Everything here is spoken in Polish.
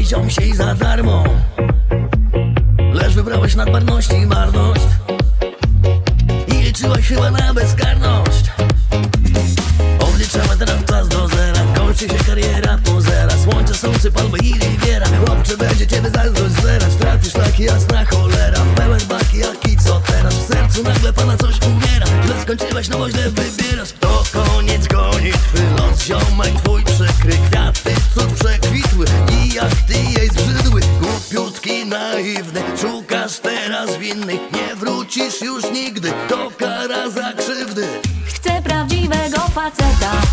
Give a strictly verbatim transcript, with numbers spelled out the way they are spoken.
ziom się i za darmo. Lecz wybrałeś nadmarność i marność i liczyłaś chyba na bezkarność. Odliczamy teraz czas do zera, kończy się kariera pozera. Słońce, słońce, palmy i riviera. Chłopcze, będzie ciebie zazdrość zerać. Trafisz taki jasna cholera, pełen baki jak i co teraz. W sercu nagle pana coś umiera. Źle skończyłeś, no bo źle wybierasz. To koniec gonitwy, los ziomek twój przykry. Kwiaty cud przekwitły i jak ty jej zbrzydły. Głupiutki, naiwny, szukasz teraz winnych. Nie wrócisz już nigdy, to kara za krzywdy. Chcę prawdziwego faceta,